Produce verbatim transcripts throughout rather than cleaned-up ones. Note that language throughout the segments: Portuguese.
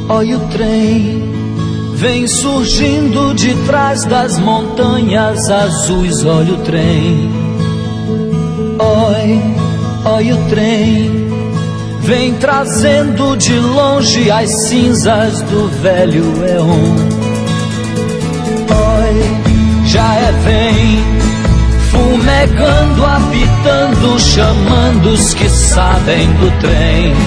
Olha o trem, vem surgindo de trás das montanhas azuis. Olha o trem, oi, olha o trem, vem trazendo de longe as cinzas do velho éon. Oi, já é vem, fumegando, apitando, chamando os que sabem do trem.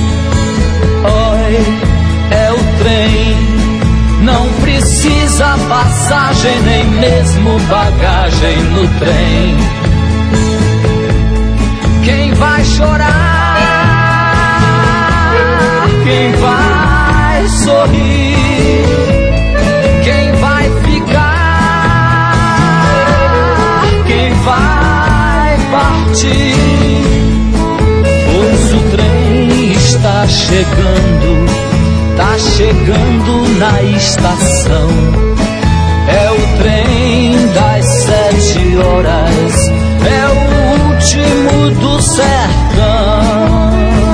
Oi, é o trem, não precisa passagem, nem mesmo bagagem no trem. Quem vai chorar? Quem vai sorrir? Quem vai ficar? Quem vai partir? Pois o trem está chegando, tá chegando na estação. É o trem das sete horas, é o último do sertão,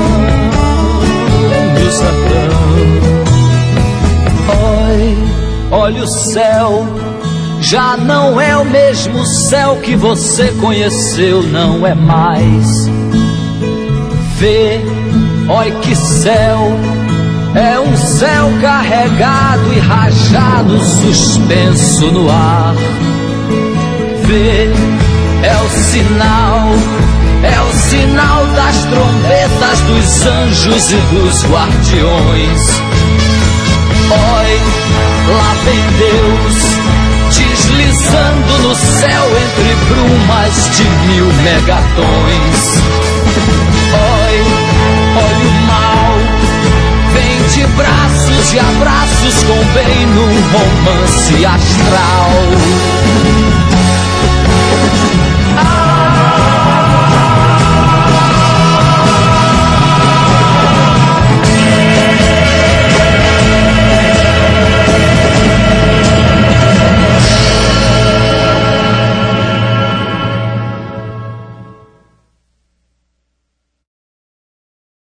do sertão. Oi, olha o céu, já não é o mesmo céu que você conheceu, não é mais. Vê, oi que céu, é um céu carregado e rajado, suspenso no ar. Vê, é o sinal, é o sinal das trombetas dos anjos e dos guardiões. Oi, lá vem Deus, deslizando no céu entre brumas de mil megatons.